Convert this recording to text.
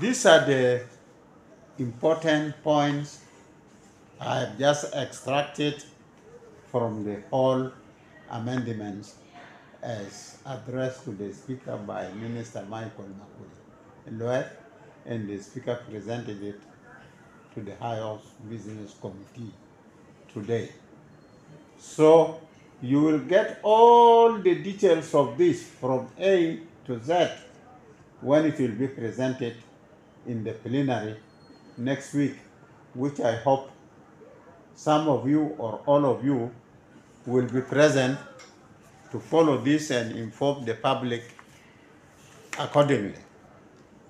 These are the important points I have just extracted from the whole amendments as addressed to the Speaker by Minister Michael Makuei, and the Speaker presented it to the House Business Committee today. So you will get all the details of this from A to Z when it will be presented in the plenary next week, which I hope some of you or all of you will be present to follow this and inform the public accordingly.